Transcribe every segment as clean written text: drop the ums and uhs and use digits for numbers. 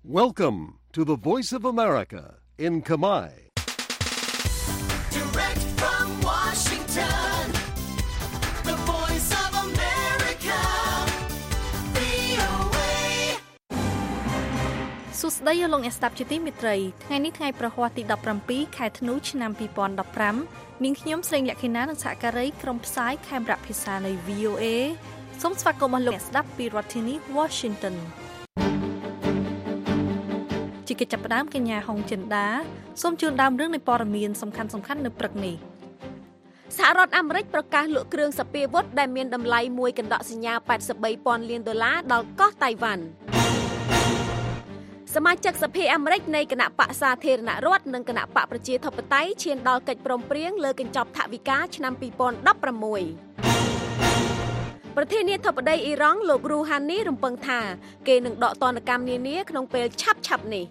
Welcome to the Voice of America in Khmer. Direct from Washington, the Voice of America, VOA. សួស្តីលោកអ្នកស្ដាប់ជាទីមេត្រីថ្ងៃនេះថ្ងៃប្រហ័សទី17ខែធ្នូឆ្នាំ2015នាងខ្ញុំស្រីលក្ខិណានិងសហការីក្រុមផ្សាយខេមរៈភាសានៃ VOA សូមស្វាគមន៍លោកអ្នកស្ដាប់ពីរដ្ឋធានី Washington ជាកិច្ចចាប់ផ្ដើមកញ្ញាហុងចិន្តាសូមជូនដើមរឿងនៃព័ត៌មានសំខាន់ៗនៅព្រឹកនេះសហរដ្ឋអាមេរិកប្រកាសលក់គ្រឿងសព្វាវុធដែលមានតម្លៃមួយកណ្ដកសញ្ញា$83,000 លានដល់កោះតៃវ៉ាន់សមាជិកសភាអាមេរិកនៃគណៈបក្សសាធារណរដ្ឋនិងគណៈបកប្រជាធិបតេយ្យឈានដល់កិច្ចព្រមព្រៀងលើកញ្ចប់ថវិកាឆ្នាំ2016ប្រធានាធិបតីអ៊ីរ៉ង់លោករូហានីរំពឹងថាគេនឹងដកទណ្ឌកម្មនានាក្នុងពេលឆាប់ៗនេះ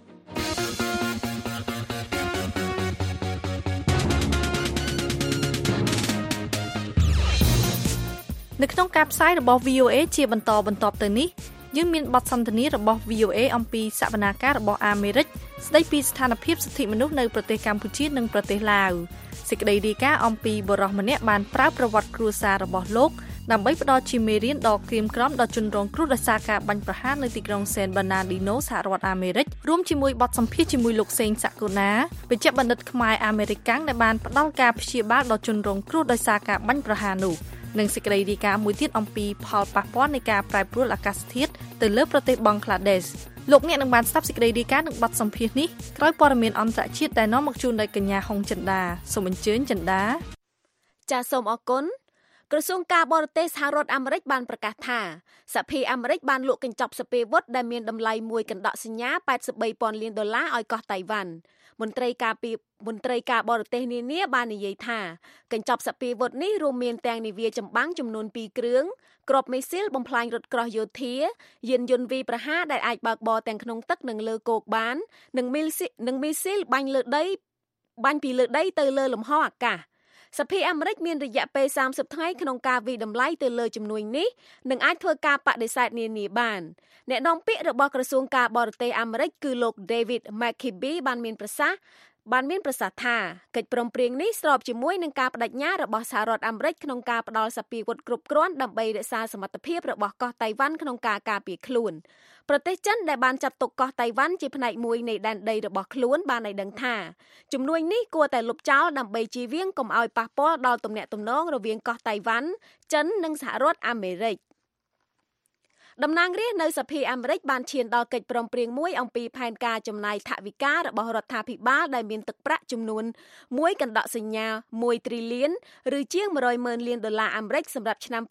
នៅក្នុងការផ្សាយរបស់ VOA ជាបន្តបន្ទាប់ទៅនេះយើងមានបទសន្ទនារបស់ VOA អំពីសវនាការរបស់អាមេរិកស្ដីពីស្ថានភាពសិទ្ធិមនុស្សនៅប្រទេសកម្ពុជានិងប្រទេសឡាវសេចក្តីរាយការណ៍អំពីបុរសម្នាក់បានប្រើប្រវត្តិគ្រួសាររបស់លោកដើម្បីផ្ដល់ជាមេរៀនដ៏ក្រៀមក្រំដល់ជនរងគ្រោះដោយសារការបាញ់ប្រហារនៅទីក្រុង San Bernardino សហរដ្ឋអាមេរិករួមជាមួយបទសម្ភាសន៍ជាមួយលោកសេងសកុណាបេក្ខបណ្ឌិតខ្មែរអាមេរិកាំងដែលបានផ្ដល់ការព្យាបាលដល់ជនរងគ្រោះដោយសារការបាញ់ប្រហារនោះនិងសេចក្តីរាយការណ៍មួយទៀតអំពីផលប៉ះពាល់នៃការប្រែប្រួលអាកាសធាតុទៅលើប្រទេសបង់ក្លាដេសលោកអ្នកនឹងបានស្ដាប់សេចក្តីរាយការណ៍និងបទសម្ភាសន៍នេះក្រោយព័ត៌មានអន្តរជាតិដែលនាំមកជូនដោយកញ្ញាហុងចិន្តាសូមអញ្ជើញចិន្តាចាសសូមអរគុណក្រសួងការបរទេសសហរដ្ឋអាមេរិកបានប្រកាសថាសភាអាមេរិកបានលក់កញ្ចប់សព្វាវុធដែលមានតម្លៃមួយកណ្ដកសញ្ញា$83,000 លានឲ្យកោះតៃវ៉ាន់មន្ត្រីការបរទេសនានាបាននិយាយថាកញ្ចប់សព្វាវុធនេះរួមមានទាំងនាវាចម្បាំងចំនួន2គ្រឿងគ្រាប់មីស៊ីលបំផ្លាញរថក្រោះយោធាយានយន្តវាយប្រហារដែលអាចបើកបរទាំងក្នុងទឹកនិងលើគោកបាននិងមីស៊ីលបាញ់ពីលើដីទៅលើលំហអាកាសសភាអាមេរិកមានរយៈពេល30ថ្ងៃក្នុងការវិតម្លៃទៅលើជំនួយនេះនិងអាចធ្វើការបដិសេធនានាបានអ្នកនាំពាក្យរបស់ក្រសួងការបរទេសអាមេរិកគឺលោក David McKibbe បានមានប្រសាសន៍ថាកិច្ចព្រមព្រៀងនេះស្របជាមួយនឹងការបដិញ្ញារបស់សហរដ្ឋអាមេរិកក្នុងការផ្ដល់សព្វាវុធគ្រប់គ្រាន់ដើម្បីរក្សាសមត្ថភាពរបស់កោះតៃវ៉ាន់ក្នុងការការពារខ្លួនប្រទេសចិនដែលបានចាត់ទុកកោះតៃវ៉ាន់ជាផ្នែកមួយនៃដែនដីរបស់ខ្លួនបានឲ្យដឹងថាជំនួយនេះគួរតែលុបចោលដើម្បីជៀសវាងកុំឲ្យប៉ះពាល់ដល់ទំនាក់ទំនងរវាងកោះតៃវ៉ាន់ចិននិងសហរដ្ឋអាមេរិកតំណាងរាស្ត្រនៅសភាអាមេរិកបានឈានដល់កិច្ចព្រមព្រៀងមួយអំពីផែនការចំណាយថវិការបស់រដ្ឋាភិបាលដែលមានទឹកប្រាក់ចំនួន1កណ្ដកសញ្ញា1 trillion ឬជាង$100,000 លានអាមេរិកសម្រាប់ឆ្នាំ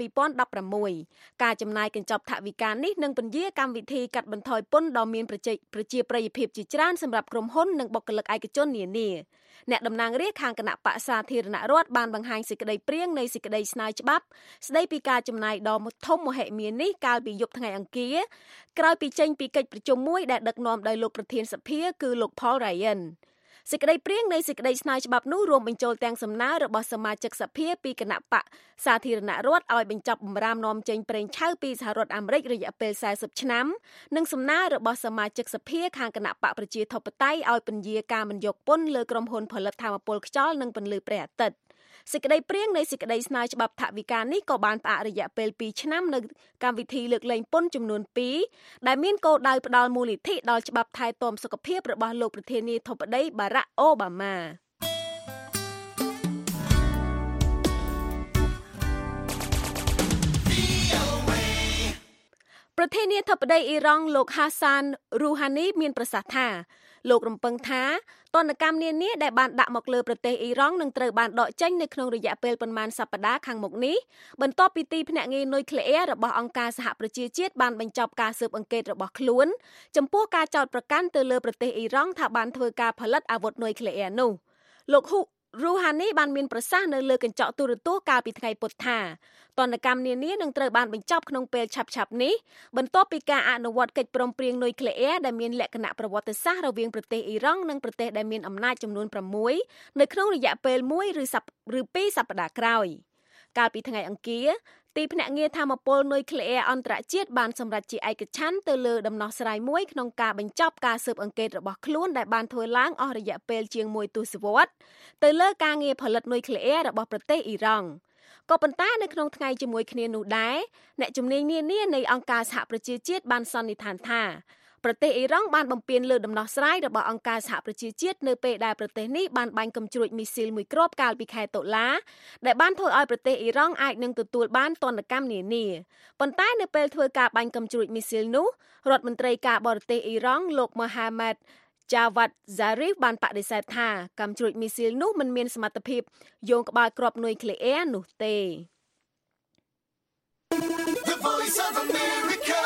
2016ការចំណាយកញ្ចប់ថវិកានេះនឹងពន្យាកម្មវិធីកាត់បន្ថយពន្ធដ៏មានប្រជាប្រិយភាពជាច្រើនសម្រាប់ក្រុមហ៊ុននិងបុគ្គលិកឯកជននានាអ្នកតំណាងរាស្ត្រខាងគណៈបក្សសាធារណរដ្ឋបានបង្ហាញសេចក្តីព្រាងនៃសេចក្តីស្នើច្បាប់ស្តីពីការចំណាយដ៏ធំមហិមានេះកាលពីយប់ថ្ងៃអង្គារក្រោយពីចេញពីកិច្ចប្រជុំមួយដែលដឹកនាំដោយលោកប្រធានសភាគឺលោក Paul Ryan សេចក្តីព្រាងនៃសេចក្តីស្នើច្បាប់នោះរួមបញ្ចូលទាំងសំណើរបស់សមាជិកសភាពីគណៈបក្សសាធារណរដ្ឋឲ្យបញ្ចប់បម្រាមនាំចេញប្រេងឆៅពីសហរដ្ឋអាមេរិករយៈពេល40ឆ្នាំនិងសំណើរបស់សមាជិកសភាខាងគណៈបក្សប្រជាធិបតេយ្យឲ្យពន្យាការមិនយកពន្ធលើក្រុមហ៊ុនផលិតថាមពលខ្យល់និងពន្លឺព្រះអាទិត្យសេចក្តីព្រាងនៃសេចក្តីស្នើច្បាប់ថវិកានេះក៏បានផ្អាករយៈពេល2ឆ្នាំនៅកម្មវិធីលើកលែងពន្ធចំនួន2ដែលមានគោលដៅផ្ដល់មូលនិធិដល់ច្បាប់ថែទាំសុខភាពរបស់លោកប្រធានាធិបតី Barack Obama ប្រធានាធិបតីអ៊ីរ៉ង់លោក Hassan Rouhani មានប្រសាសន៍ថាលោករំពឹងថាទណ្ឌកម្មនានាដែលបានដាក់មកលើប្រទេសអ៊ីរ៉ង់នឹងត្រូវបានដកចេញនៅក្នុងរយៈពេលប៉ុន្មានសប្តាហ៍ខាងមុខនេះបន្ទាប់ពីទីភ្នាក់ងារនុយក្លេអ៊ែររបស់អង្គការសហប្រជាជាតិបានបញ្ចប់ការស៊ើបអង្កេតរបស់ខ្លួនចំពោះការចោទប្រកាន់ទៅលើប្រទេសអ៊ីរ៉ង់ថាបានធ្វើការផលិតអាវុធនុយក្លេអ៊ែរនោះលោក Rouhani បានមានប្រសាសន៍នៅលើកញ្ចក់ទូរទស្សន៍កាលពីថ្ងៃពុធថាទណ្ឌកម្មនានានឹងត្រូវបានបញ្ចប់ក្នុងពេលឆាប់ៗនេះបន្ទាប់ពីការអនុវត្តកិច្ចព្រមព្រៀងនុយក្លេអ៊ែរដែលមានលក្ខណៈប្រវត្តិសាស្ត្ររវាងប្រទេសអ៊ីរ៉ង់និងប្រទេសដែលមានអំណាចចំនួន6នៅក្នុងរយៈពេល1 ឬ2សប្តាហ៍ក្រោយកាលពីថ្ងៃអង្គារទីភ្នាក់ងារធម្មពលនុយក្លេអ៊ែរអន្តរជាតិបានសម្រេចជាឯកច្ឆន្ទទៅលើដំណោះស្រាយមួយក្នុងការបញ្ចប់ការស៊ើបអង្កេតរបស់ខ្លួនដែលបានធ្វើឡើងអស់រយៈពេលជាង1ទសវត្សរ៍ទៅលើការងារផលិតនុយក្លេអ៊ែររបស់ប្រទេសអ៊ីរ៉ង់ក៏ប៉ុន្តែនៅក្នុងថ្ងៃជាមួយគ្នានោះដែរអ្នកជំនាញនានានៃអង្គការសហប្រជាជាតិបានសន្និដ្ឋានថាប្រទេសអ៊ីរ៉ង់បានបំពានលើដំណោះស្រាយរបស់អង្គការសហប្រជាជាតិនៅពេលដែលប្រទេសនេះបានបាញ់កាំជ្រួចមីស៊ីលមួយគ្រាប់កាលពីខែតុលាដែលបានធ្វើឲ្យប្រទេសអ៊ីរ៉ង់អាចនឹងទទួលបានទណ្ឌកម្មនានាប៉ុន្តែនៅពេលធ្វើការបាញ់កាំជ្រួចមីស៊ីលនោះរដ្ឋមន្ត្រីការបរទេសអ៊ីរ៉ង់លោក Mohammad Javad Zarif បានបដិសេធថាកាំជ្រួចមីស៊ីលនោះមិនមានសមត្ថភាពយោងក្បាលគ្រាប់នុយក្លេអ៊ែរនោះទេ The Voice of America,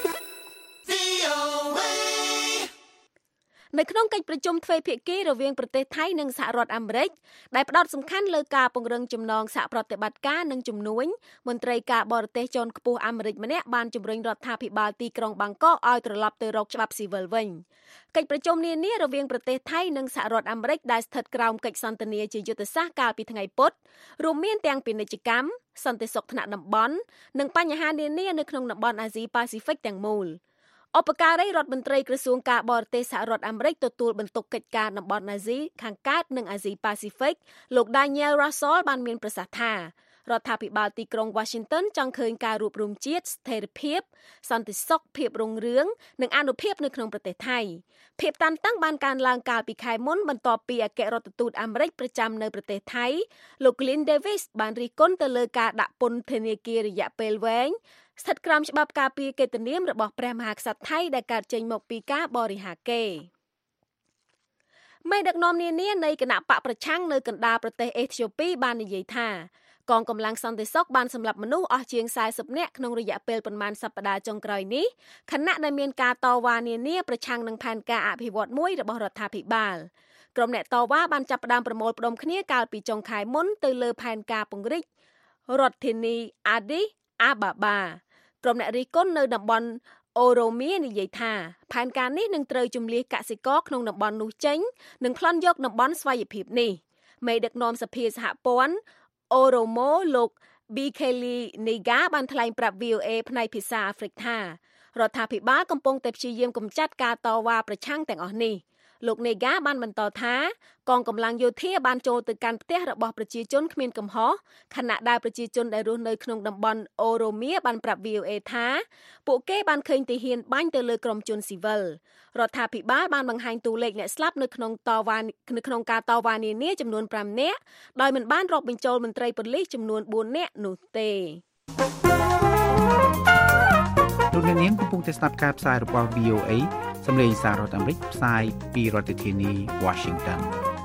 VOA. នៅក្នុងកិច្ចប្រជុំទ្វេភាគីរវាងប្រទេសថៃនិងសហរដ្ឋអាមេរិកដែលផ្ដោតសំខាន់លើការពង្រឹងចំណងសហប្រតិបត្តិការនិងជំនួញមន្ត្រីការបរទេសជាន់ខ្ពស់អាមេរិកម្នាក់បានជំរុញរដ្ឋាភិបាលទីក្រុងបាងកកឲ្យត្រឡប់ទៅរកច្បាប់ស៊ីវិលវិញកិច្ចប្រជុំនានារវាងប្រទេសថៃនិងសហរដ្ឋអាមេរិកដែលស្ថិតក្រោមកិច្ចសន្ទនាជាយុទ្ធសាស្ត្រកាលពីថ្ងៃពុធរួមមានទាំងពាណិជ្ជកម្មសន្តិសុខថ្នាក់តំបន់និងបញ្ហានានានៅក្នុងតំបន់អាស៊ីប៉ាស៊ីហ្វិកទាំងមូលឧបការីរដ្ឋមន្ត្រីក្រសួងការបរទេសសហរដ្ឋអាមេរិកទទួលបន្ទុកកិច្ចការតំបន់អាស៊ីខាងកើតនិងអាស៊ីប៉ាស៊ីហ្វិកលោក Daniel Russell បានមានប្រសាសន៍ថារដ្ឋាភិបាលទីក្រុង Washington ចង់ឃើញការរួបរวมជាតិស្ថិរភាពសន្តិសុខភាពរុងរឿងនិងអានុភាពនៅក្នុងប្រទេសថៃភាពតានតឹងបានកើនឡើងកាលពីខែមុនបន្ទាប់ពីអគ្គរដ្ឋទូតអាមេរិកប្រចាំនៅប្រទេសថៃលោក Glyn Davis បានរិះគន់ទៅលើការដាក់ពន្ធនាគាររយៈពេលវែងស្ថិតក្រោមច្បាប់ការពារកិត្តិនាមរបស់ព្រះមហាក្សត្រថៃដែលកើតចេញមកពីការបរិហាកេរ្តិ៍មេដឹកនាំនានានៃគណៈបកប្រឆាំងនៅកណ្ដាលប្រទេសអេធីយ៉ូពីបាននិយាយថាកងកម្លាំងសន្តិសុខបានសម្លាប់មនុស្សអស់ជាង40នាក់ក្នុងរយៈពេលប្រមាណសប្តាហ៍ចុងក្រោយនេះខណៈដែលមានការតវ៉ានានាប្រឆាំងនឹងផែនការអភិវឌ្ឍមួយរបស់រដ្ឋាភិបាលក្រុមអ្នកតវ៉ាបានចាប់ផ្ដើមប្រមូលផ្ដុំគ្នាកាលពីចុងខែមុនទៅលើផែនការពង្រីករដ្ឋធានី Addis Ababa ក្រុមអ្នករិះគន់នៅតំបន់អូរ៉ូមៀនិយាយថាផែនការនេះនឹងត្រូវជម្លៀសកសិករក្នុងតំបន់នោះចេញនិងប្លន់យកតំបន់ស្វ័យភាពនេះមេដឹកនាំសភាសហព័ន្ធអូរ៉ូម៉ូលោក Bikeli Niga បានថ្លែងប្រាប់ VOA ផ្នែកភាសាអាហ្វ្រិកថារដ្ឋាភិបាលកំពុងតែព្យាយាមកម្ចាត់ការតវ៉ាប្រឆាំងទាំងអស់នេះលោក Niga បានបន្តថាកងកម្លាំងយោធាបានចូលទៅកាន់ផ្ទះរបស់ប្រជាជនគ្មានកំហុសខណៈដែលប្រជាជនដែលរស់នៅក្នុងតំបន់អូរ៉ូមៀបានប្រាប់ VOA ថាពួកគេបានឃើញទាហានបាញ់ទៅលើក្រុមជនស៊ីវិលរដ្ឋាភិបាលបានបង្ហាញតួលេខអ្នកស្លាប់នៅក្នុងការតវ៉ានានាចំនួន5នាក់ដោយមិនបានរាប់បញ្ចូលមន្ត្រីប៉ូលីសចំនួន4នាក់នោះទេលោកអ្នកនាងកំពុងតែស្ដាប់ការផ្សាយរបស់ VOA សម្លេងសាររដ្ឋអាមេរិកផ្សាយពីរដ្ឋធានី Washington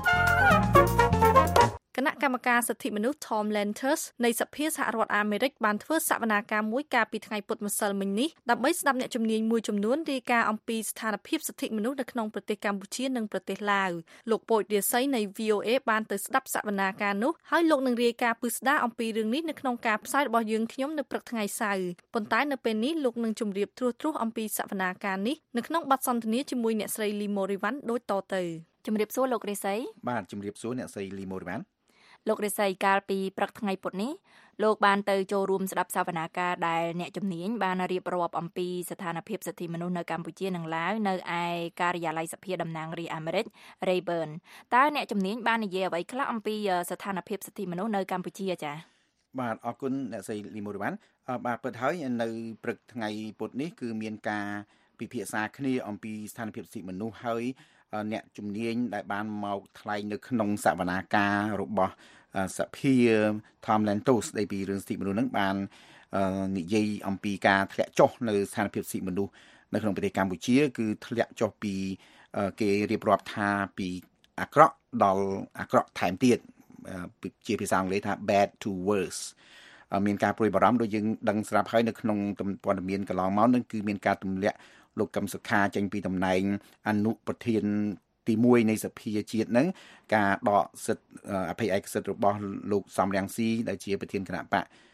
គណៈកម្មការសិទ្ធិមនុស្ស Tom Lantos នៃសភាសហរដ្ឋអាមេរិកបានធ្វើសវនាការមួយកាលពីថ្ងៃពុធម្សិលមិញនេះដើម្បីស្ដាប់អ្នកជំនាញមួយចំនួនរាយការណ៍អំពីស្ថានភាពសិទ្ធិមនុស្សនៅក្នុងប្រទេសកម្ពុជានិងប្រទេសឡាវលោកពូចរាសីនៃ VOA បានទៅស្ដាប់សវនាការនោះហើយលោកនឹងរាយការណ៍ពិស្ដារអំពីរឿងនេះនៅក្នុងការផ្សាយរបស់យើងខ្ញុំនៅព្រឹកថ្ងៃសៅរ៍ប៉ុន្តែនៅពេលនេះលោកនឹងជម្រាបត្រួសអំពីសវនាការនេះនៅក្នុងបទសន្ទនាជាមួយអ្នកស្រី Lee Morivan ដូចតទៅជំរាបសួរលោករាសីបាទជំរាបសួរអ្នកស្រី Lee Morivan លោករិស័យកាលពីព្រឹកថ្ងៃពុធនេះលោកបានទៅចូលរួមស្ដាប់សវនាការដែលអ្នកជំនាញបានរៀបរាប់អំពីស្ថានភាពសិទ្ធិមនុស្សនៅកម្ពុជានិងឡាវនៅឯការិយាល័យសភាតំណាងរាស្ត្រអាមេរិក Rayburn តើអ្នកជំនាញបាននិយាយអ្វីខ្លះអំពីស្ថានភាពសិទ្ធិមនុស្សនៅកម្ពុជាចា៎បាទអរគុណអ្នកស្រី Lee Morivan បាទពិតហើយនៅព្រឹកថ្ងៃពុធនេះគឺមានការពិភាក្សាគ្នាអំពីស្ថានភាពសិទ្ធិមនុស្សហើយអ្នកជំនាញដែលបានមកថ្លែងនៅក្នុងសវនាការរបស់សភា Tom Lantos ស្ដីពីរឿងសិទ្ធិមនុស្សនឹងបាននិយាយអំពីការធ្លាក់ចុះនៅស្ថានភាពសិទ្ធិមនុស្សនៅក្នុងប្រទេសកម្ពុជាគឺធ្លាក់ចុះពីគេរៀបរាប់ថាពីអាក្រក់ដល់អាក្រក់ថែមទៀតជាភាសាអង់គ្លេសថា bad to worse មានការព្រួយបារម្ភដូចយើងដឹងស្រាប់ហើយនៅក្នុងព័ត៌មានកន្លងមកនឹងគឺមានការទម្លាក់លោកកឹមសុខាចេញពីតំណែងអនុប្រធានទី1នៃសភាជាតិហ្នឹងការដកសិទ្ធិអភ័យឯកសិទ្ធិរបស់លោកសំរងស៊ីដែលជាប្រធានគណៈបក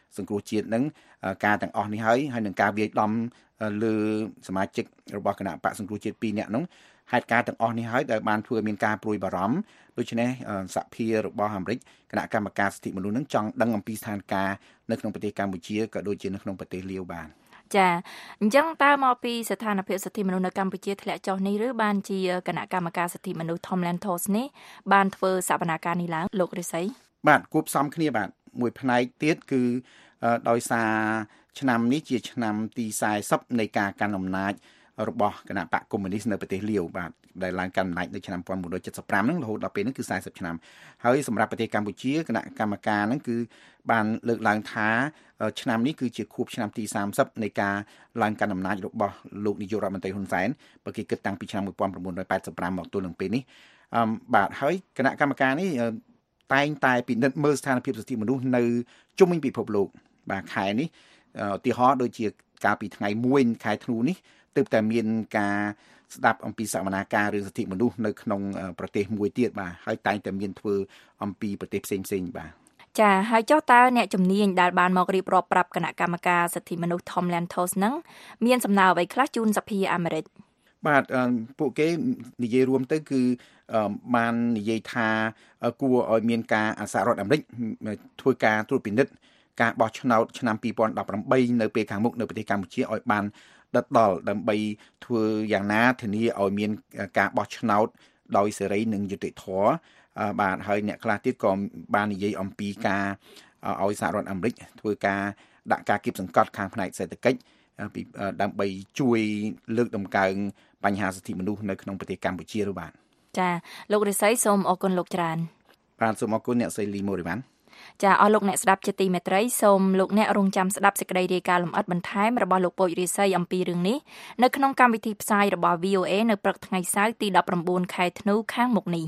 សង្គ្រោះជាតិនឹងការទាំងអស់នេះហើយនឹងការវាយដំលើសមាជិករបស់គណៈបកសង្គ្រោះជាតិ2នាក់នោះហេតុការណ៍ទាំងអស់នេះហើយដែលបានធ្វើមានការព្រួយបារម្ភដូច្នេះសហភាពរបស់អាមេរិកគណៈកម្មការសិទ្ធិមនុស្សនឹងចង់ដឹងអំពីស្ថានភាពនៅក្នុងប្រទេសកម្ពុជាក៏ដូចជានៅក្នុងប្រទេសលាវបានចាអញ្ចឹងតើមកពីស្ថានភាពសិទ្ធិមនុស្សនៅកម្ពុជាធ្លាក់ចុះនេះឬបានជាគណៈកម្មការសិទ្ធិមនុស្ស Tom Lantos នេះបានធ្វើសវនកម្មនេះឡើងលោករិស័យបាទគួបផ្សំគ្នាបាទមួយផ្នែកទៀតគឺដោយសារឆ្នាំនេះជាឆ្នាំទី40នៃការកាន់អំណាចរបស់គណៈបកកុម្មុយនីសនៅប្រទេសលាវបាទដែលឡើងកាន់អំណាចនៅឆ្នាំ1975ហ្នឹងរហូតដល់ពេលហ្នឹងគឺ40ឆ្នាំហើយសម្រាប់ប្រទេសកម្ពុជាគណៈកម្មការហ្នឹងគឺបានលើកឡើងថាឆ្នាំនេះគឺជាខួបឆ្នាំទី30នៃការឡើងកាន់អំណាចរបស់លោកនាយករដ្ឋមន្ត្រីហ៊ុនសែនបើគេគិតតាំងពីឆ្នាំ1985មកទល់នឹងពេលនេះបាទហើយគណៈកម្មការនេះតែងតែពិនិត្យមើលស្ថានភាពសិទ្ធិមនុស្សនៅជុំវិញពិភពលោកបាទខែនេះឧទាហរណ៍ដូចជាកាលពីថ្ងៃ1ខែធ្នូនេះទើបតែមានការស្ដាប់អំពីសវនាការរឿងសិទ្ធិមនុស្សនៅក្នុងប្រទេសមួយទៀតបាទហើយតែងតែមានធ្វើអំពីប្រទេសផ្សេងៗបាទចាហើយចុះតើអ្នកជំនាញដែលបានមករៀបរាប់ប្រាប់គណៈកម្មការសិទ្ធិមនុស្ស Tom Lantos ហ្នឹងមានសំណើអ្វីខ្លះជូនសភាអាមេរិកបាទពួកគេនិយាយរួមទៅគឺបាននិយាយថាគួរឲ្យមានការសហរដ្ឋអាមេរិកធ្វើការត្រួតពិនិត្យការបោះឆ្នោតឆ្នាំ2018នៅពេលខាងមុខនៅប្រទេសកម្ពុជាឲ្យបានដិតដល់ដើម្បីធ្វើយ៉ាងណាធានាឲ្យមានការបោះឆ្នោតដោយសេរីនិងយុត្តិធម៌បាទហើយអ្នកខ្លះទៀតក៏បាននិយាយអំពីការឲ្យសហរដ្ឋអាមេរិកធ្វើការដាក់ការគៀបសង្កត់ខាងផ្នែកសេដ្ឋកិច្ចដើម្បីជួយលើកតម្កើងបញ្ហាសិទ្ធិមនុស្សនៅក្នុងប្រទេសកម្ពុជាឬបាទចាលោករិស័យសូមអរគុណលោកច្រើនបាទសូមអរគុណអ្នកស្រីលីម៉ូរីវ៉ាន់ចាអស់លោកអ្នកស្ដាប់ជាទីមេត្រីសូមលោកអ្នករងចាំស្ដាប់សេចក្តីរាយការណ៍លម្អិតបន្ថែមរបស់លោកពូចរិស័យអំពីរឿងនេះនៅក្នុងកម្មវិធីផ្សាយរបស់ VOA នៅព្រឹកថ្ងៃសៅរ៍ទី19ខែធ្នូខាងមុខនេះ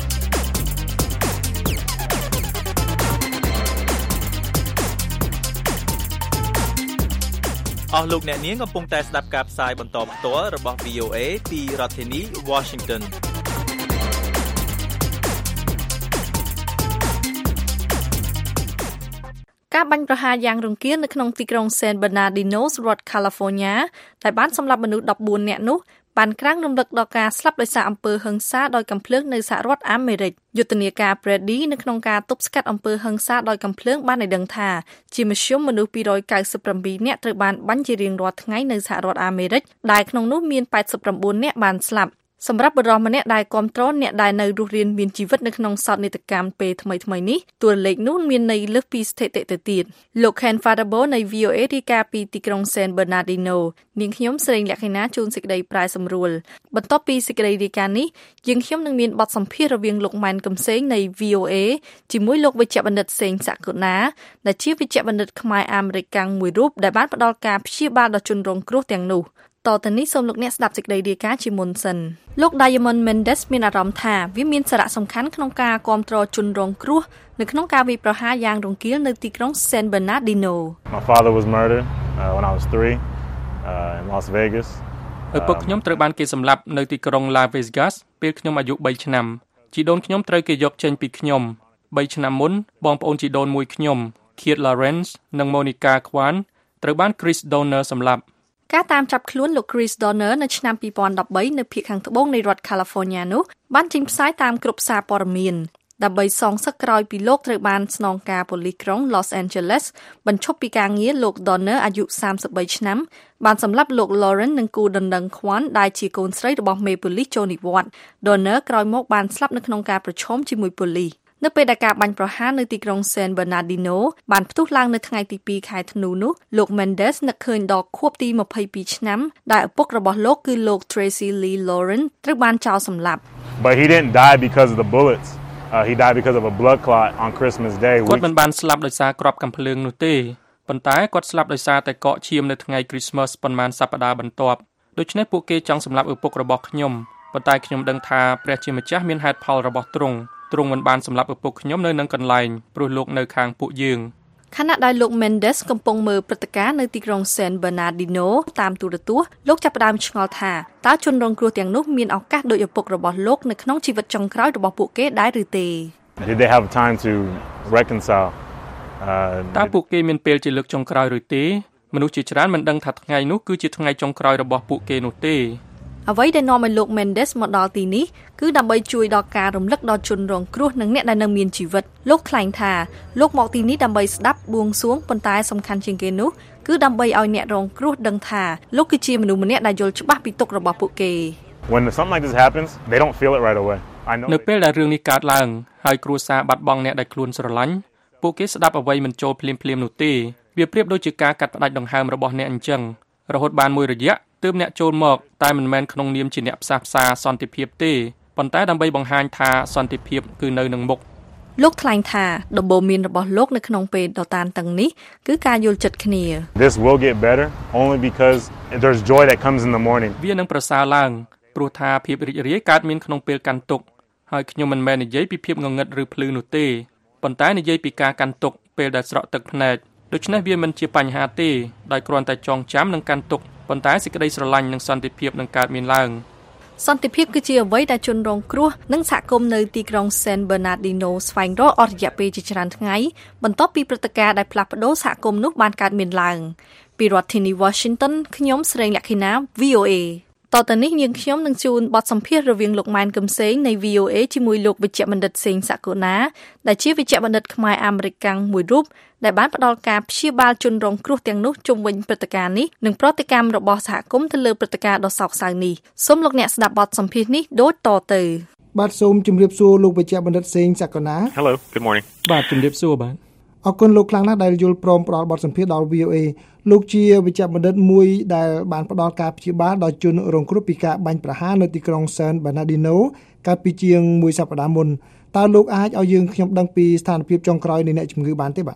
អស់លោកអ្នកនាងកំពុងតែស្ដាប់ការផ្សាយបន្តផ្ទាល់របស់ VOA ពីរដ្ឋធានី Washington ការបាញ់ប្រហារយ៉ាងរង្គាលនៅក្នុងទីក្រុង San Bernardino រដ្ឋ California ដែលបានសម្លាប់មនុស្ស14នាក់នោះបានក្រាំងរំលឹកដល់ការស្លាប់ដោយសារអំពើហិង្សាដោយកាំភ្លើងនៅសហរដ្ឋអាមេរិកយុទ្ធនាការ Brady នៅក្នុងការទប់ស្កាត់អំពើហិង្សាដោយកាំភ្លើងបានឲ្យដឹងថាជាមធ្យមមនុស្ស297នាក់ត្រូវបានបាញ់ជារៀងរាល់ថ្ងៃនៅសហរដ្ឋអាមេរិកដែលក្នុងនោះមាន89នាក់បានស្លាប់សម្រាប់បុរសម្នាក់ដែលគ្រប់គ្រងអ្នកដែលនៅរស់រានមានជីវិតនៅក្នុងសោកនាដកម្មពេលថ្មីៗនេះតួលេខនោះមានន័យលើសពីស្ថិតិទៅទៀតលោក Ken Fadabo នៃ VOA រាយការណ៍ពីទីក្រុង San Bernardino នាងខ្ញុំស្រីលក្ខិណាជួនសេចក្តីប្រាយសម្រួលបន្ទាប់ពីសេចក្តីរាយការណ៍នេះយើងខ្ញុំនឹងមានបទសម្ភាសន៍រវាងលោកម៉ែនកំសែងនៃ VOA ជាមួយលោកវិជ្ជបណ្ឌិតសេងសកុណាដែលជាវិជ្ជបណ្ឌិតខ្មែរអាមេរិកកាំងមួយរូបដែលបានផ្ដល់ការព្យាបាលដល់ជនរងគ្រោះទាំងនោះតទៅនេះសូមលោកអ្នកស្ដាប់សេចក្តីរាយការណ៍ជាមុនសិនលោក Diamond Mendes មានអារម្មណ៍ថាវាមានសារៈសំខាន់ក្នុងការគាំទ្រជនរងគ្រោះនៅក្នុងការវាយប្រហារយ៉ាងរង្គាលនៅទីក្រុង San Bernardino. My father was murdered when I was 3 in Las Vegas. ឪពុកខ្ញុំត្រូវបានគេសម្លាប់នៅទីក្រុង Las Vegas ពេលខ្ញុំអាយុ3ឆ្នាំជីដូនខ្ញុំត្រូវគេយកចេញពីខ្ញុំ3ឆ្នាំមុនបងប្អូនជីដូនមួយខ្ញុំ Keith Lawrence និង Monica Kwan ត្រូវបាន Chris Donner សម្លាប់ការតាមចាប់ខ្លួនលោក Chris Donner នៅឆ្នាំ2013នៅភាគខាងត្បូងនៃរដ្ឋ California នោះបានចេញផ្សាយតាមគ្រប់សារព័ត៌មានដើម្បីសងសឹកក្រោយពីលោកត្រូវបានស្នងការប៉ូលីសក្រុង Los Angeles បញ្ឈប់ពីការងារលោក Donner អាយុ33ឆ្នាំបានសម្លាប់លោក Lawrence និងគូដណ្ដឹង Kwan ដែលជាកូនស្រីរបស់មេប៉ូលីសចូលនិវត្តន៍ Donner ក្រោយមកបានស្លាប់នៅក្នុងការប្រឈមជាមួយប៉ូលីសនៅពេលដែលការបាញ់ប្រហារនៅទីក្រុង San Bernardino បានផ្ទុះឡើងនៅថ្ងៃទី2ខែធ្នូនោះលោក Mendes នឹកឃើញដល់ខួបទី22ឆ្នាំដែលឪពុករបស់លោកគឺលោក Tracy Lee Lawrence ត្រូវបានចោលសម្លាប់ But he didn't die because of the bullets. He died because of a blood clot on Christmas Day. គាត់មិនបានស្លាប់ដោយសារគ្រាប់កាំភ្លើងនោះទេប៉ុន្តែគាត់ស្លាប់ដោយសារតែកកឈាមនៅថ្ងៃ Christmas ប៉ុន្មានសប្តាហ៍បន្ទាប់ដូច្នេះពួកគេចង់សម្លាប់ឪពុករបស់ខ្ញុំប៉ុន្តែខ្ញុំដឹងថាព្រះជាម្ចាស់មានហេតុផលរបស់ទ្រង់មិនបានសម្លាប់ឪពុកខ្ញុំនៅនឹងកន្លែងព្រោះលោកនៅខាងពួកយើងខណៈដែលលោក Mendes កំពុងមើលព្រឹត្តិការណ៍នៅទីក្រុង San Bernardino តាមទូរទស្សន៍លោកចាប់ផ្ដើមឆ្ងល់ថាតើជនរងគ្រោះទាំងនោះមានឱកាសដូចឪពុករបស់លោកនៅក្នុងជីវិតចុងក្រោយរបស់ពួកគេដែរឬទេ Did they have time to reconcile តើពួកគេមានពេលជាលើកចុងក្រោយឬទេមនុស្សជាច្រើនមិនដឹងថាថ្ងៃនោះគឺជាថ្ងៃចុងក្រោយរបស់ពួកគេនោះទេអ្វីដែលនាំឲ្យលោក Mendes មកដល់ទីនេះគឺដើម្បីជួយដល់ការរំលឹកដល់ជនរងគ្រោះនិងអ្នកដែលនៅមានជីវិតលោកថ្លែងថាលោកមកទីនេះដើម្បីស្ដាប់បួងសួងប៉ុន្តែសំខាន់ជាងគេនោះគឺដើម្បីឲ្យអ្នករងគ្រោះដឹងថាលោកគឺជាមនុស្សម្នាក់ដែលយល់ច្បាស់ពីទុក្ខរបស់ពួកគេ When something like this happens, they don't feel it right away. I know នៅពេលដែលរឿងនេះកើតឡើងហើយគ្រួសារបាត់បង់អ្នកដែលខ្លួនស្រឡាញ់ពួកគេស្ដាប់អ្វីមិនចូលភ្លាមៗនោះទេវាប្រៀបដូចជាការកាត់ផ្ដាច់ដង្ហើមរបស់អ្នកអញ្ចឹងរហូតបានមួយរយៈទើបអ្នកចូលមកតែមិនមែនក្នុងនាមជាអ្នកផ្សះផ្សាសន្តិភាពទេប៉ុន្តែដើម្បីបង្ហាញថាសន្តិភាពគឺនៅនឹងមុខលោកថ្លែងថាដំបូន្មានរបស់លោកនៅក្នុងពេលដ៏តានតឹងនេះគឺការយល់ចិត្តគ្នា This will get better only because there's joy that comes in the morning. វានឹងប្រសើរឡើងព្រោះថាភាពរីករាយកើតមានក្នុងពេលកាន់ទុក្ខហើយខ្ញុំមិនមែននិយាយពីភាពងងឹតឬភ្លឺនោះទេប៉ុន្តែនិយាយពីការកាន់ទុក្ខពេលដែលស្រក់ទឹកភ្នែកដូច្នេះវាមិនជាបញ្ហាទេដោយគ្រាន់តែចងចាំនឹងកាន់ទុក្ខប៉ុន្តែសេចក្តីស្រឡាញ់និងសន្តិភាពនឹងកើតមានឡើងសន្តិភាពគឺជាអ្វីដែលជនរងគ្រោះនិងសហគមន៍នៅទីក្រុង San Bernardino ស្វែងរកអស់រយៈពេលជាច្រើនថ្ងៃបន្ទាប់ពីព្រឹត្តិការណ៍ដែលផ្លាស់ប្ដូរសហគមន៍នោះបានកើតមានឡើងពីរដ្ឋធានី Washington ខ្ញុំស្រីលក្ខិណា VOA តទៅនេះយើងខ្ញុំនឹងជួនបទសម្ភាសន៍រវាងលោកម៉ែនកឹមសេងនៃ VOA ជាមួយលោកវិជ្ជបណ្ឌិតសេងសកុណាដែលជាវិជ្ជបណ្ឌិតខ្មែរអាមេរិកាំងមួយរូបដែលបានផ្ដល់ការព្យាបាលជនរងគ្រោះទាំងនោះជុំវិញព្រឹត្តិការណ៍នេះនិងប្រតិកម្មរបស់សហគមន៍ទៅលើព្រឹត្តិការណ៍ដ៏សោកសៅនេះសូមលោកអ្នកស្ដាប់បទសម្ភាសន៍នេះដូចតទៅបាទសូមជម្រាបសួរលោកវិជ្ជបណ្ឌិតសេងសកុណា Hello good morning បាទជម្រាបសួរបាទអរគុណលោកខ្លាំងណាស់ដែលយល់ព្រមផ្ដល់បទសម្ភាសន៍ដល់ VOA លោកជាវិជ្ជបណ្ឌិតមួយដែលបានផ្ដល់ការព្យាបាលដល់ជនរងគ្រោះពីការបាញ់ប្រហារនៅទីក្រុង San Bernardino កាលពីជាងមួយសប្តាហ៍មុនតើលោកអាចឲ្យយើងខ្ញុំដឹងពីស្ថានភាពចុងក្រោយនៃអ្នកជំងឺបានទេបាទ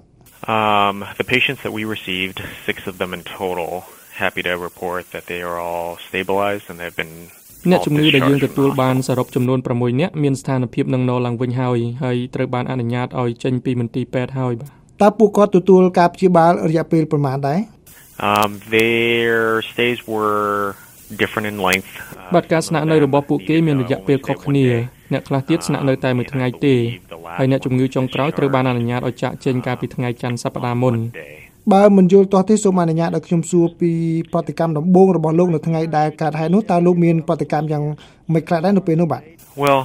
The patients that we received 6 of them in total happy to report that they are all stabilized and they've been អ្នកជំងឺដែលយើងទទួលបានសរុបចំនួន6នាក់មានស្ថានភាពនឹងនរឡើងវិញហើយត្រូវបានអនុញ្ញាតឲ្យចេញពីមន្ទីរពេទ្យហើយបាទតើពួកគាត់ទទួលការព្យាបាលរយៈពេលប៉ុន្មានដែរ Their stays were different in length បាទការស្នាក់នៅរបស់ពួកគេមានរយៈពេលខុសគ្នាអ្នកខ្លះទៀតស្នាក់នៅតែមួយថ្ងៃទេហើយអ្នកជំងឺចុងក្រោយត្រូវបានអនុញ្ញាតឲ្យចាកចេញកាលពីថ្ងៃច័ន្ទសប្តាហ៍មុនបើមិនយល់ទាស់ទេសូមអនុញ្ញាតឲ្យខ្ញុំសួរពីប្រតិកម្មដំបូងរបស់លោកនៅថ្ងៃដែលកើតហេតុនោះតើលោកមានប្រតិកម្មយ៉ាងម៉េចខ្លះដែរនៅពេលនោះបាទ Well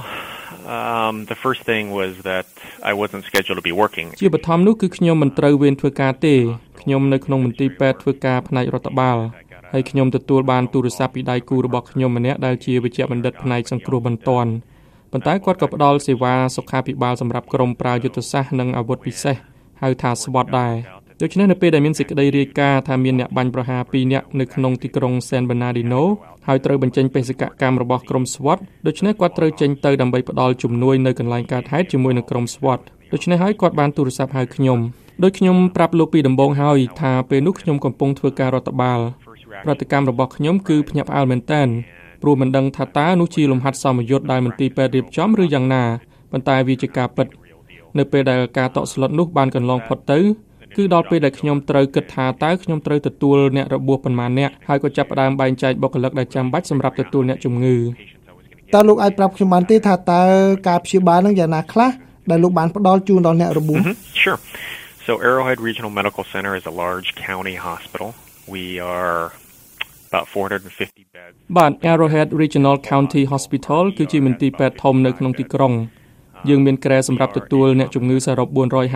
the first thing was that I wasn't scheduled to be working ជាបឋមនោះគឺខ្ញុំមិនត្រូវវេនធ្វើការទេខ្ញុំនៅក្នុងមន្ទីរពេទ្យធ្វើការផ្នែករដ្ឋបាលហើយខ្ញុំទទួលបានទូរស័ព្ទពីដៃគូរបស់ខ្ញុំម្នាក់ដែលជាវិជ្ជបណ្ឌិតផ្នែកសង្គ្រោះបន្ទាន់ប៉ុន្តែគាត់ក៏ផ្ដល់សេវាសុខាភិបាលសម្រាប់ក្រុមប្រើយុទ្ធសាស្ត្រនិងអាវុធពិសេសហៅថា SWAT ដែរដូច្នេះនៅពេលដែលមានសេចក្តីរាយការណ៍ថាមានអ្នកបាញ់ប្រហារ2នាក់នៅក្នុងទីក្រុង San Bernardino ហើយត្រូវបញ្ចេញបេសកកម្មរបស់ក្រុម SWAT ដូច្នេះគាត់ត្រូវចេញទៅដើម្បីផ្ដល់ជំនួយនៅកន្លែងកើតហេតុជាមួយនឹងក្រុម SWAT ដូច្នេះហើយគាត់បានទូរស័ព្ទហៅខ្ញុំដោយខ្ញុំប្រាប់លោកពីដំបូងហើយថាពេលនោះខ្ញុំកំពុងធ្វើការរដ្ឋបាលប្រតិកម្មរបស់ខ្ញុំគឺភ្ញាក់ផ្អើលមែនទែនព្រោះមិនដឹងថាតើនោះជាលំហាត់សមយុទ្ធដែលមន្ទីរពេទ្យរៀបចំឬយ៉ាងណាប៉ុន្តែវាជាការពិតនៅពេលដែលការតក់ស្លុតនោះបានកន្លងផុតទៅគឺដល់ពេលដែលខ្ញុំត្រូវគិតថាតើខ្ញុំត្រូវទទួលអ្នករបួសប៉ុន្មានអ្នកហើយក៏ចាប់ផ្ដើមបែងចែកបុគ្គលិកដែលចាំបាច់សម្រាប់ទទួលអ្នកជំងឺតើលោកអាចប្រាប់ខ្ញុំបានទេថាតើការព្យាបាលនឹងយ៉ាងណាខ្លះដែលលោកបានផ្ដល់ជូនដល់អ្នករបួស Sure So Arrowhead Regional Medical Center is a large county hospital we are about 450 beds បាទ Arrowhead Regional County Hospital គឺជាមន្ទីរពេទ្យធំនៅក្នុងទីក្រុងយើងមានគ្រែសម្រាប់ទទួលអ្នកជំងឺសរុប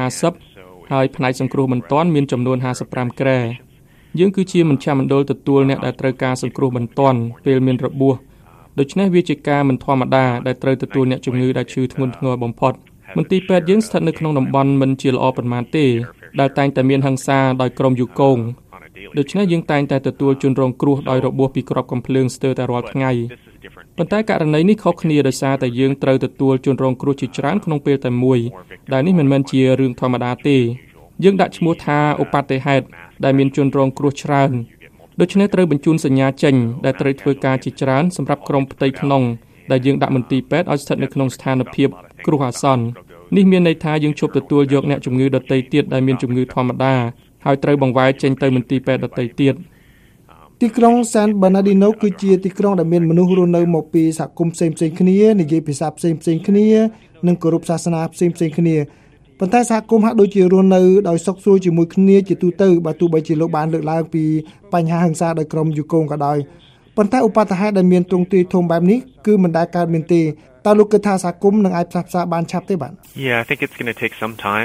450ហើយផ្នែកសង្គ្រោះបន្ទាន់មានចំនួន55គ្រែយើងគឺជាមជ្ឈមណ្ឌលទទួលអ្នកដែលត្រូវការសង្គ្រោះបន្ទាន់ពេលមានរបួសដូច្នេះវាជាការមិនធម្មតាដែលត្រូវទទួលអ្នកជំងឺដែលឈឺធ្ងន់ធ្ងរបំផុតមន្ទីរពេទ្យយើងស្ថិតនៅក្នុងតំបន់មិនជាល្អប៉ុន្មានទេដែលតែងតែមានហិង្សាដោយក្រុមយូកូងដូច្នេះយើងតែងតែទទួលជនរងគ្រោះដោយរបួសពីគ្រាប់កាំភ្លើងស្ទើរតែរាល់ថ្ងៃប៉ុន្តែករណីនេះខុសគ្នាដោយសារតែយើងត្រូវទទួលជនរងគ្រោះជាច្រើនក្នុងពេលតែមួយដែលនេះមិនមែនជារឿងធម្មតាទេយើងដាក់ឈ្មោះថាឧបទ្ទហេតុដែលមានជនរងគ្រោះច្រើនដូច្នេះត្រូវបញ្ជូនសញ្ញាចេញដែលត្រូវធ្វើការជាច្រើនសម្រាប់ក្រុមផ្ទៃក្នុងដែលយើងដាក់មន្ទីរពេទ្យឲ្យស្ថិតនៅក្នុងស្ថានភាពគ្រោះអាសន្ននេះមានន័យថាយើងជប់ទទួលយកអ្នកជំងឺដទៃទៀតដែលមានជំងឺធម្មតាហើយត្រូវបង្វែរចេញទៅមន្ទីរពេទ្យដទៃទៀតទីក្រុង San Bernardino គឺជាទីក្រុងដែលមានមនុស្សរស់នៅមកពីសហគមន៍ផ្សេងៗគ្នានិយាយភាសាផ្សេងៗគ្នានិងគោរពសាសនាផ្សេងៗគ្នាប៉ុន្តែសហគមន៍ហាក់ដូចជារស់នៅដោយសុខស្រួលជាមួយគ្នាជាទូទៅបើទោះបីជាលោកបានលើកឡើងពីបញ្ហាហិង្សាដោយក្រុមយូកូងក៏ដោយប៉ុន្តែឧបទ្ទហេតុដែលមានទ្រង់ទ្រាយធំបែបនេះគឺមិនដែលកើតមានទេតើលោកគិតថាសហគមន៍នឹងអាចផ្សះផ្សាបានឆាប់ទេបាទ Yeah, I think it's going to take some time.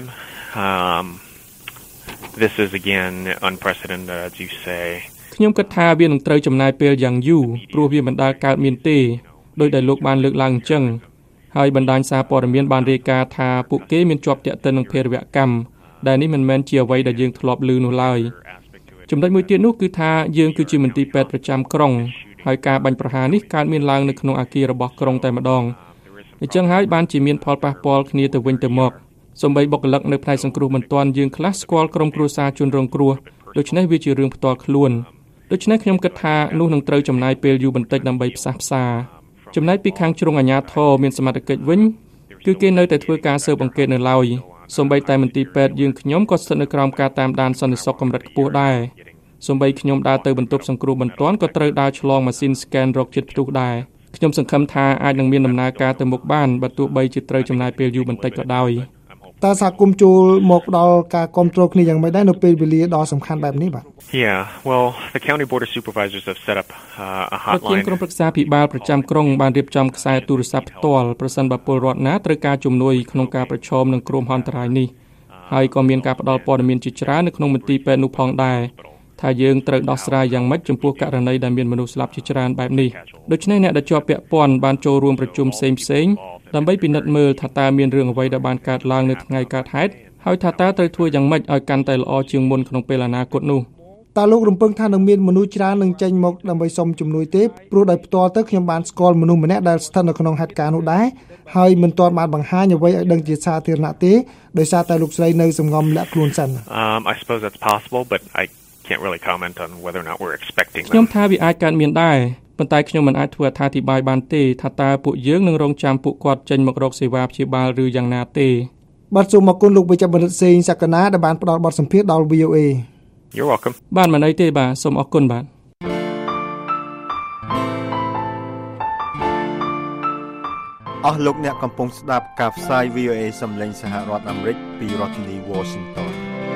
This is again unprecedented as you say. ខ្ញុំគិតថាវានឹងត្រូវចំណាយពេលយ៉ាងយូរព្រោះវាមិនដែលកើតមានទេដោយដែលលោកបានលើកឡើងអញ្ចឹងហើយបណ្ដាញសារព័ត៌មានបានរាយការណ៍ថាពួកគេមានជាប់ទាក់ទិននឹងភេរវកម្មដែលនេះមិនមែនជាអ្វីដែលយើងធ្លាប់ឮនោះឡើយចំណុចមួយទៀតនោះគឺថាយើងគឺជាមន្ទីរពេទ្យប្រចាំក្រុងហើយការបាញ់ប្រហារនេះកើតមានឡើងនៅក្នុងអគាររបស់ក្រុងតែម្ដងអញ្ចឹងហើយបានជាមានផលប៉ះពាល់គ្នាទៅវិញទៅមកសូម្បីបុគ្គលិកនៅផ្នែកសង្គ្រោះបន្ទាន់យើងខ្លះស្គាល់ក្រុមគ្រួសារជនរងគ្រោះដូច្នេះវាជារឿងផ្ទាល់ខ្លួនដូច្នេះខ្ញុំគិតថានោះនឹងត្រូវចំណាយពេលយូរបន្តិចដើម្បីផ្សះផ្សាចំណែកពីខាងជ្រុងអាជ្ញាធរមានសមត្ថកិច្ចវិញគឺគេនៅតែធ្វើការស៊ើបអង្កេតនៅឡើយសូម្បីតែមន្ទីរពេទ្យយើងខ្ញុំក៏ស្ថិតនៅក្រោមការតាមដានសន្តិសុខកម្រិតខ្ពស់ដែរសូម្បីខ្ញុំដើរទៅបន្ទប់សង្គ្រោះបន្ទាន់ក៏ត្រូវដើរឆ្លងម៉ាស៊ីនស្កេនរកជាតិផ្ទុះដែរខ្ញុំសង្ឃឹមថាអាចនឹងមានដំណើរការទៅមុខបានបើទោះបីជាត្រូវចំណាយពេលយូរបន្តិចក៏ដោយតើសហគមន៍ចូលមកដល់ការគ្រប់គ្រងគ្នាយ៉ាងម៉េចដែរនៅពេលវេលាដ៏សំខាន់បែបនេះបាទ Yeah, well, the county board of supervisors have set up a hotline. ក្រុមប្រឹក្សាភិបាលប្រចាំក្រុងបានរៀបចំខ្សែទូរស័ព្ទផ្ទាល់ប្រសិនបើពលរដ្ឋណាត្រូវការជំនួយក្នុងការប្រឈមនឹងគ្រោះមហន្តរាយនេះហើយក៏មានការផ្តល់ព័ត៌មានជាច្រើននៅក្នុងមន្ទីរពេទ្យនោះផងដែរថាយើងត្រូវដោះស្រាយយ៉ាងម៉េចចំពោះករណីដែលមានមនុស្សស្លាប់ជាច្រើនបែបនេះដូច្នេះអ្នកដែលជាប់ពាក់ព័ន្ធបានចូលរួមប្រជុំផ្សេងៗដើម្បីពិនិត្យមើលថាតើមានរឿងអ្វីដែលបានកើតឡើងនៅថ្ងៃកើតហេតុហើយថាតើត្រូវធ្វើយ៉ាងម៉េចឲ្យកាន់តែល្អជាងមុនក្នុងពេលអនាគតនោះតើលោករំពឹងថានឹងមានមនុស្សច្រើននឹងចេញមកដើម្បីសុំជំនួយទេព្រោះដោយផ្ទាល់ទៅខ្ញុំបានស្គាល់មនុស្សម្នាក់ដែលស្ថិតនៅក្នុងហេតុការណ៍នោះដែរហើយមិនទាន់បានបង្ហាញអ្វីឲ្យដឹងជាសាធារណៈទេដោយសារតែលោកស្រីនៅសំងំលាក់ខ្លួនសិន I suppose that's possible but I can't really comment on whether or not we're expecting them. ខ្ញុំថាវាអាចកើតមានដែរប៉ុន្តែខ្ញុំមិនអាចធ្វើអត្ថាធិប្បាយបានទេថាតើពួកយើងនឹងរងចាំពួកគាត់ចេញមករកសេវាព្យាបាលឬយ៉ាងណាទេបាទសូមអរគុណលោកវិជ្ជបណ្ឌិតសេងសក្កណាដែលបានផ្ដល់បទសម្ភាសន៍ដល់ VOA You're welcome បាទមិនអីទេបាទសូមអរគុណបាទអស់លោកអ្នកកំពុងស្ដាប់ការផ្សាយ VOA សំឡេងសហរដ្ឋអាមេរិកពីរដ្ឋធានី Washington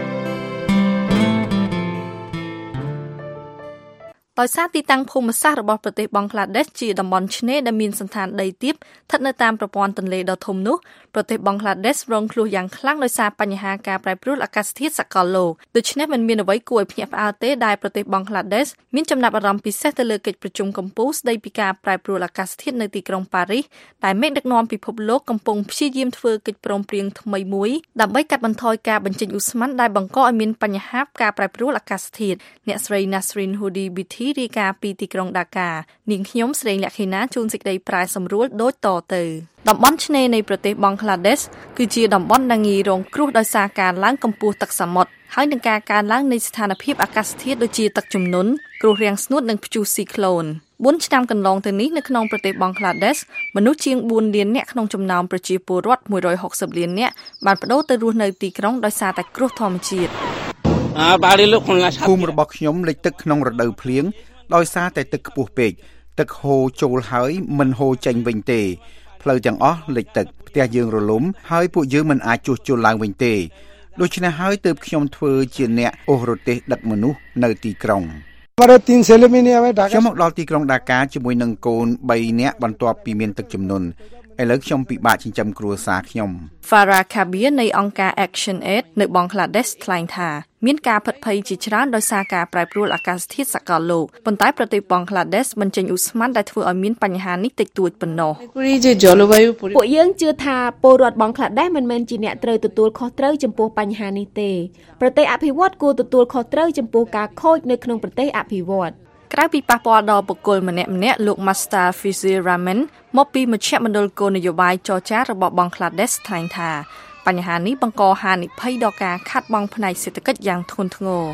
ដោយសារទីតាំងភូមិសាស្ត្ររបស់ប្រទេសបង់ក្លាដេសជាតំបន់ឆ្នេរដែលមានសន្តានដីទាបស្ថិតនៅតាមប្រព័ន្ធទន្លេដ៏ធំនោះប្រទេសបង់ក្លាដេសរងគ្រោះយ៉ាងខ្លាំងដោយសារបញ្ហាការប្រែប្រួលអាកាសធាតុសកលលោកដូច្នេះមិនមានអ្វីគួរឲ្យភ្ញាក់ផ្អើលទេដែលប្រទេសបង់ក្លាដេសមានចំណាប់អារម្មណ៍ពិសេសទៅលើកិច្ចប្រជុំកំពូលស្ដីពីការប្រែប្រួលអាកាសធាតុនៅទីក្រុងប៉ារីសដែលមេដឹកនាំពិភពលោកកំពុងព្យាយាមធ្វើកិច្ចព្រមព្រៀងថ្មីមួយដើម្បីកាត់បន្ថយការបញ្ចេញឧស្ម័នដែលបង្កឲ្យមានបញ្ហាការប្រែប្រួលអាកាសធាតុអ្នកស្រី Nasrin Hudi Biti រាយការណ៍ពីទីក្រុងដាកានាងខ្ញុំស្រីលក្ខិណាជួនសេចក្តីប្រែសម្រួលដូចតទៅតំបន់ឆ្នេរនៃប្រទេសបង់ក្លាដេសគឺជាតំបន់ដែលងាយរងគ្រោះដោយសារការឡើងកម្ពស់ទឹកសមុទ្រហើយនឹងការកើនឡើងនៃស្ថានភាពអាកាសធាតុដូចជាទឹកជំនន់គ្រោះរាំងស្ងួតនិងព្យុះស៊ីក្លូន4ឆ្នាំកន្លងទៅនេះនៅក្នុងប្រទេសបង់ក្លាដេសមនុស្សជាង4លាននាក់ក្នុងចំណោមប្រជាពលរដ្ឋ160លាននាក់បានប្តូរទៅរស់នៅទីក្រុងដោយសារតែគ្រោះធម្មជាតិភូមិរបស់ខ្ញុំលិចទឹកក្នុងរដូវភ្លៀងដោយសារតែទឹកខ្ពស់ពេកទឹកហូរចូលហើយមិនហូរចេញវិញទេផ្លូវទាំងអស់លិចទឹកផ្ទះយើងរលំហើយពួកយើងមិនអាចជួសជុលឡើងវិញទេដូច្នេះហើយទើបខ្ញុំធ្វើជាអ្នកអូសរទេសដឹកមនុស្សនៅទីក្រុងខ្ញុំមកដល់ទីក្រុងដាកាជាមួយនឹងកូន3នាក់បន្ទាប់ពីមានទឹកជំនន់ឥឡូវខ្ញុំពិបាកចិញ្ចឹមគ្រួសារខ្ញុំ Farah Kabir នៃអង្គការ Action Aid នៅបង់ក្លាដេសថ្លែងថាមានការផិតភ័យជាច្រើនដោយសារការប្រែប្រួលអាកាសធាតុសកលលោកប៉ុន្តែប្រទេសបង់ក្លាដេសបញ្ចេញឧស្ម័នដែលធ្វើឲ្យមានបញ្ហានេះតិចតួចប៉ុណ្ណោះពួកយើងជឿថាពលរដ្ឋបង់ក្លាដេសមិនមែនជាអ្នកត្រូវទទួលខុសត្រូវចំពោះបញ្ហានេះទេប្រទេសអភិវឌ្ឍគួរទទួលខុសត្រូវចំពោះការខូចនៅក្នុងប្រទេសអភិវឌ្ឍក្រៅពីប៉ះពាល់ដល់បុគ្គលម្នាក់ៗលោក Master Fizir Rahman មកពីមជ្ឈមណ្ឌលគោលនយោបាយចរចារបស់បង់ក្លាដេសថ្លែងថាបញ្ហានេះបង្កហានិភ័យដល់ការខាតបង់ផ្នែកសេដ្ឋកិច្ចយ៉ាងធ្ងន់ធ្ងរ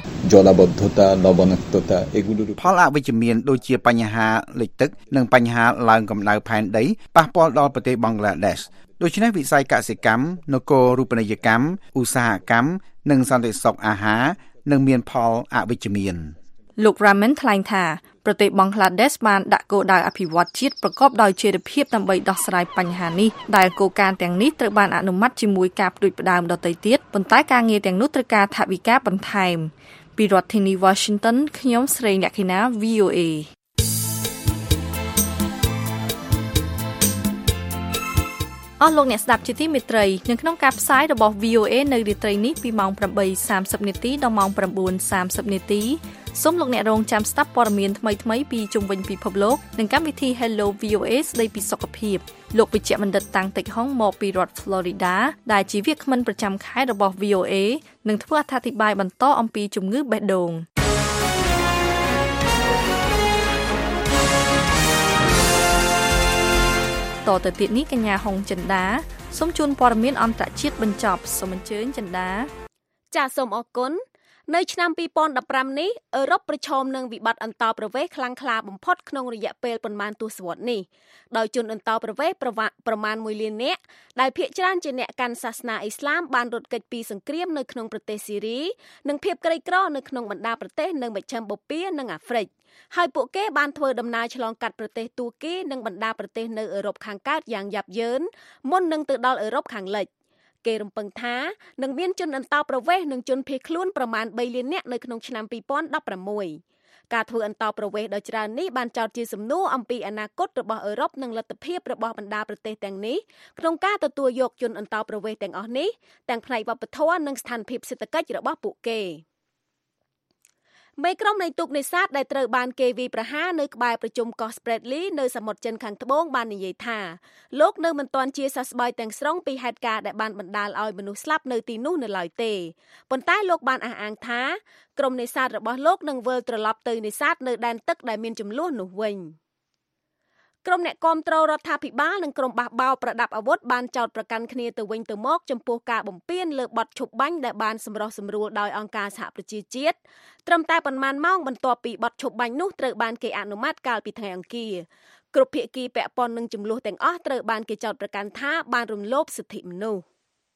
ផលអវិជ្ជមានដូចជាបញ្ហាលិចទឹកនិងបញ្ហាឡើងកម្ដៅផែនដីប៉ះពាល់ដល់ប្រទេសបង់ក្លាដេសដូច្នេះវិស័យកសិកម្មនគររូបនីយកម្មឧស្សាហកម្មនិងសន្តិសុខអាហារនឹងមានផលអវិជ្ជមានលោក Raman ថ្លែងថាប្រទេសបង់ក្លាដេសបានដាក់គោលដៅអភិវឌ្ឍជាតិប្រកបដោយចីរភាពដើម្បីដោះស្រាយបញ្ហានេះដែលគោលការណ៍ទាំងនេះត្រូវបានអនុម័តជាមួយការផ្ដួចផ្ដើមដទៃទៀតប៉ុន្តែការងារទាំងនោះត្រូវការថវិកាបន្ថែមពីរដ្ឋធានី Washington ខ្ញុំស្រីលក្ខិណា VOAអស់លោកអ្នកស្ដាប់ជាទីមេត្រីនៅក្នុងការផ្សាយរបស់ VOA នៅរាត្រីនេះពីម៉ោង 8:30 នាទីដល់ម៉ោង 9:30 នាទីសូមលោកអ្នករងចាំស្ដាប់ព័ត៌មានថ្មីៗពីជុំវិញពិភពលោកនិងកម្មវិធី Hello VOA ស្ដីពីសុខភាពលោកវិជ្ជបណ្ឌិតតាំងតិចហុងមកពីរដ្ឋ Florida ដែលជាវាគ្មិនប្រចាំខែរបស់ VOA នឹងធ្វើអត្ថាធិប្បាយបន្តអំពីជំងឺបេះដូងតទៅទៀតនេះកញ្ញាហុងចិន្តាសូមជូនព័ត៌មានអន្តរជាតិបញ្ចប់សូមអញ្ជើញចិន្តាចាសសូមអរគុណនៅឆ្នាំ2015នេះអឺរ៉ុបប្រឈមនឹងវិបត្តិអន្តោប្រវេសន៍ខ្លាំងក្លាបំផុតក្នុងរយៈពេលប៉ុន្មានទសវត្សរ៍នេះដោយជនអន្តោប្រវេសន៍ប្រមាណ1លាននាក់ដែលភាគច្រើនជាអ្នកកាន់សាសនាអ៊ីស្លាមបានរត់គេចពីសង្គ្រាមនៅក្នុងប្រទេសស៊ីរីនិងភាពក្រីក្រនៅក្នុងបណ្ដាប្រទេសនៅមជ្ឈិមបូព៌ានិងអាហ្វ្រិកហើយពួកគេបានធ្វើដំណើរឆ្លងកាត់ប្រទេសទួរគីនិងបណ្ដាប្រទេសនៅអឺរ៉ុបខាងកើតយ៉ាងយ៉ាប់យ៉ឺនមុននឹងទៅដល់អឺរ៉ុបខាងលិចគេរំពឹងថានឹងមានជនអន្តោប្រវេសន៍និងជនភៀសខ្លួនប្រមាណ3លាននាក់នៅក្នុងឆ្នាំ2016ការធ្វើអន្តោប្រវេសន៍ដ៏ច្រើននេះបានចោទជាសំណួរអំពីអនាគតរបស់អឺរ៉ុបនិងលទ្ធភាពរបស់បណ្ដាប្រទេសទាំងនេះក្នុងការទទួលយកជនអន្តោប្រវេសន៍ទាំងអស់នេះទាំងផ្នែកវប្បធម៌និងស្ថានភាពសេដ្ឋកិច្ចរបស់ពួកគេមេក្រុមនៃទូកនេសាទដែលត្រូវបានគេវាយប្រហារនៅក្បែរប្រជុំកោះ Spratly នៅសមុទ្រចិនខាងត្បូងបាននិយាយថាលោកនៅមិនទាន់ជាសះស្បើយទាំងស្រុងពីហេតុការណ៍ដែលបានបណ្ដាលឲ្យមនុស្សស្លាប់នៅទីនោះនៅឡើយទេប៉ុន្តែលោកបានអះអាងថាក្រុមនេសាទរបស់លោកនឹងវិលត្រឡប់ទៅនេសាទនៅដែនទឹកដែលមានជម្លោះនោះវិញក្រុមអ្នកគាំទ្ររដ្ឋាភិបាលនិងក្រុមបះបោរប្រដាប់អាវុធបានចោទប្រកាន់គ្នាទៅវិញទៅមកចំពោះការបំពានលើបទឈប់បាញ់ដែលបានសម្រុះសម្រួលដោយអង្គការសហប្រជាជាតិត្រឹមតែប៉ុន្មានម៉ោងបន្ទាប់ពីបទឈប់បាញ់នោះត្រូវបានគេអនុម័តកាលពីថ្ងៃអង្គារគ្រប់ភាគីពាក់ព័ន្ធនឹងជម្លោះទាំងអស់ត្រូវបានគេចោទប្រកាន់ថាបានរំលោភសិទ្ធិមនុស្ស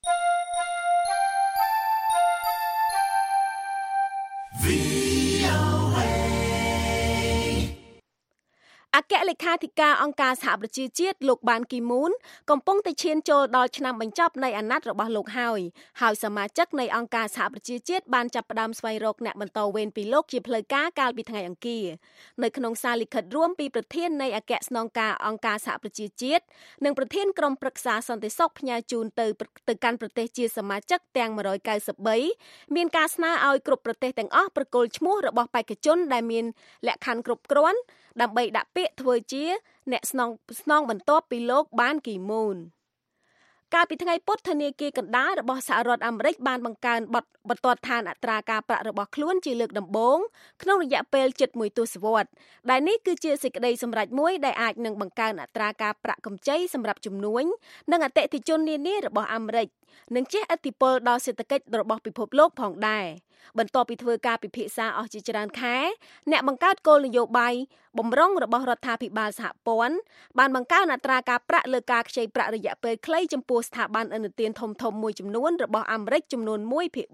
អគ្គលេខាធិការអង្គការសហប្រជាជាតិលោកបានគីមូនកំពុងតែឈានចូលដល់ឆ្នាំបញ្ចប់នៃអាណត្តិរបស់លោកហើយសមាជិកនៃអង្គការសហប្រជាជាតិបានចាប់ផ្ដើមស្វែងរកអ្នកបន្តវេនពីលោកជាផ្លូវការកាលពីថ្ងៃអង្គារនៅក្នុងសារលិខិតរួមពីប្រធាននៃអគ្គស្នងការអង្គការសហប្រជាជាតិនិងប្រធានក្រុមប្រឹក្សាសន្តិសុខផ្ញើជូនទៅកាន់ប្រទេសជាសមាជិកទាំង193មានការស្នើឲ្យគ្រប់ប្រទេសទាំងអស់ប្រគល់ឈ្មោះរបស់បេក្ខជនដែលមានលក្ខខណ្ឌគ្រប់គ្រាន់ដើម្បីដាក់ពាក្យធ្វើជាអ្នកស្នងបន្ទាប់ពីលោកបានគីមូនកាលពីថ្ងៃពុធធនាគារកណ្ដាលរបស់សហរដ្ឋអាមេរិកបានបង្កើនបន្ទាត់ឋានអត្រាការប្រាក់របស់ខ្លួនជាលើកដំបូងក្នុងរយៈពេលជិត1ទសវត្សរ៍ដែលនេះគឺជាសេចក្តីសម្រេចមួយដែលអាចនឹងបង្កើនអត្រាការប្រាក់កម្ចីសម្រាប់ជំនួញនិងអតិថិជននានារបស់អាមេរិកនិងជះឥទ្ធិពលដល់សេដ្ឋកិច្ចរបស់ពិភពលោកផងដែរបន្ទាប់ពីធ្វើការពិភាក្សាអស់ជាច្រើនខែអ្នកបង្កើតគោលនយោបាយបម្រុងរបស់រដ្ឋាភិបាលសហព័ន្ធបានបង្កើនអត្រាការប្រាក់លើការខ្ចីប្រាក់រយៈពេលខ្លីចំពោះស្ថាប័នឥណទានធំៗមួយចំនួនរបស់អាមេរិកចំនួន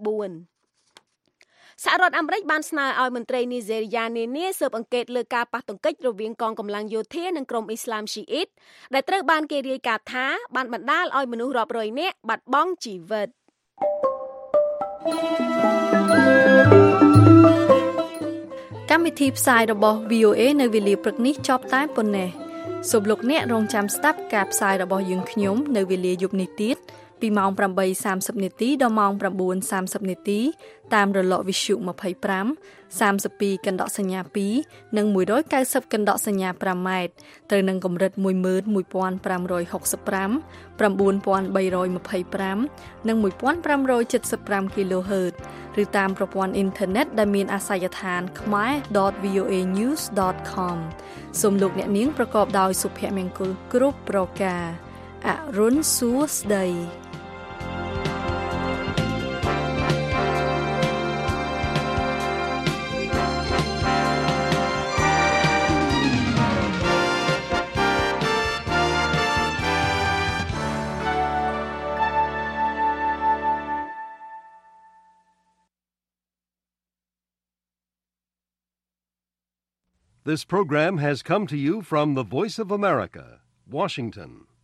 1/4 សហរដ្ឋអាមេរិកបានស្នើឲ្យមន្ត្រីនីហ្សេរីយ៉ានានាស៊ើបអង្កេតលើការប៉ះទង្គិចរវាងកងកម្លាំងយោធានិងក្រុមអ៊ីស្លាមស៊ីអ៊ីតដែលត្រូវបានគេរាយការណ៍ថាបានបណ្ដាលឲ្យមនុស្សរាប់រយនាក់បាត់បង់ជីវិតកម្មវិធីផ្សាយរបស់ VOA នៅវេលាព្រឹកនេះចប់តែប៉ុណ្ណេះសូមលោកអ្នករងចាំស្ដាប់ការផ្សាយរបស់យើងខ្ញុំនៅវេលាយប់នេះទៀតពីម៉ោង 8:30 នាទីដល់ម៉ោង 9:30 នាទីតាមរលកវិទ្យុ25 32កណ្ដកសញ្ញា2និង190កណ្ដកសញ្ញា5ម៉ែត្រត្រូវនឹងកម្រិត 11565 9325 និង 1575 kHz ឬតាមប្រព័ន្ធអ៊ីនធឺណិតដែលមានអាសយដ្ឋាន khmer.voanews.com សូមលោកអ្នកនាងប្រកបដោយសុភមង្គលគ្រប់ប្រការអរុនសួស្តី This program has come to you from the Voice of America, Washington.